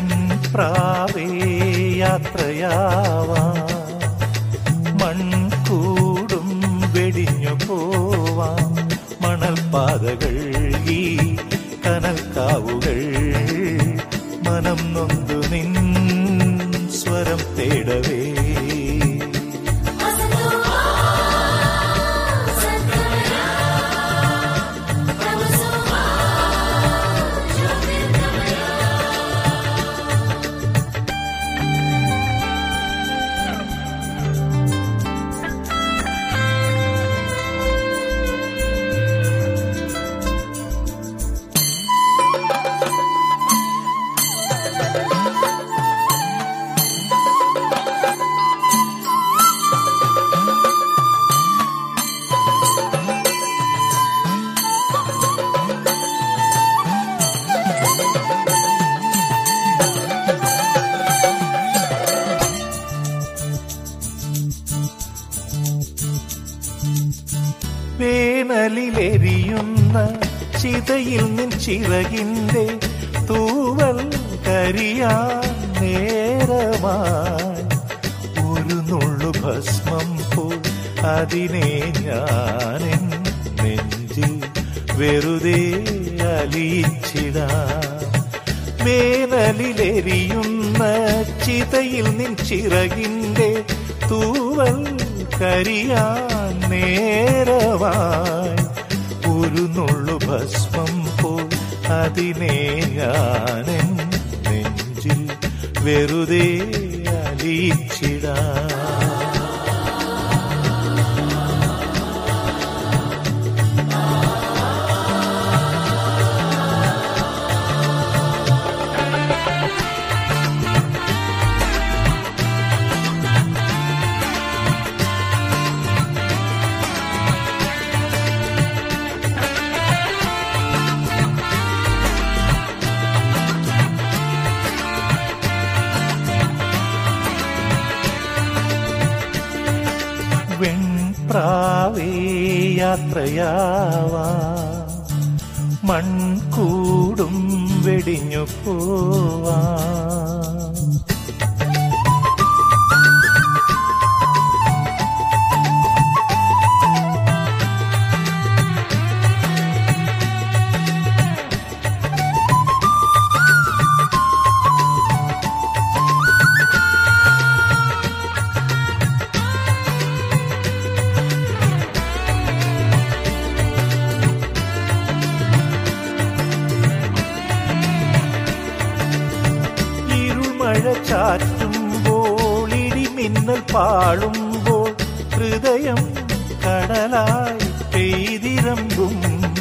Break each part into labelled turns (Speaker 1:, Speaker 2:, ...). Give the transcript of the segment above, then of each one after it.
Speaker 1: വെൺപ്രാവേ യാത്രയാവാം, മൺകൂടും വെടിഞ്ഞു പോവാം. മണൽപ്പാതകൾ ഈ കനൽക്കാവുകൾ മനം നൊന്തു നിൻ സ്വരം തേടവേ. വേനലിലെരിയുന്ന ചിതയിൽ നിൻ ചിറകിന്റെ തൂവൽ കരിയാൻ നേരമായി ഒരു നുള്ളു ഭസ്മം പോൽ അതിനെ ഞാനെൻ നെഞ്ചിൽ വെറുതെ അലിയിച്ചിടാം. വേനലിലെരിയുന്ന ചിതയിൽ നിൻ ചിറകിന്റെ തൂവൽ കരിയാൻ നേരമായി ഒരു നുള്ളു ഭസ്മം പോൽ അതിനെ ഞാനെൻ നെഞ്ചിൽ വെറുതെ അലിയിച്ചിടാം. വെൺപ്രാവേ യാത്രയാവാം, മൺകൂടും വെടിഞ്ഞു പോവാം. മഴ ചാറ്റുമ്പോൾ ഇടിമിന്നൽ പാളുമ്പോൾ ഹൃദയം കടലായി പെയ്തിരമ്പും.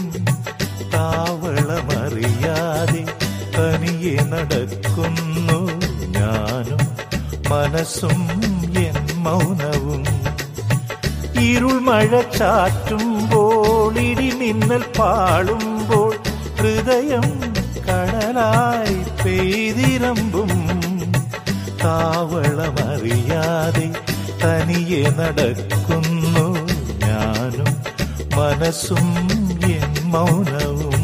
Speaker 1: താവളമറിയാതെ തനിയെ നടക്കുന്നു ഞാനും മനസ്സും എൻ മൗനവും. ഇരുൾമഴ ചാറ്റുമ്പോൾ ഇടിമിന്നൽ പാളുമ്പോൾ ഹൃദയം കടലായി പെയ്തിരമ്പും. താവളമറിയാതെ തനിയെ നടക്കുന്നു ഞാനും മനസ്സും എൻ മൗനവും.